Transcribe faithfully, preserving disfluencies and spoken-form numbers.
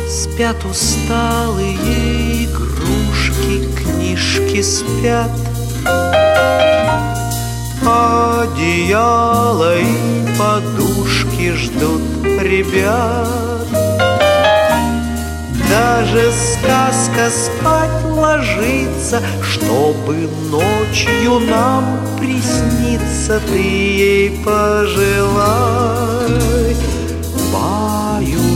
Спят усталые игрушки, книжки спят, одеяло и подушки ждут ребят. Даже сказка спать ложится, чтобы ночью нам присниться. Ты ей пожелай. Баю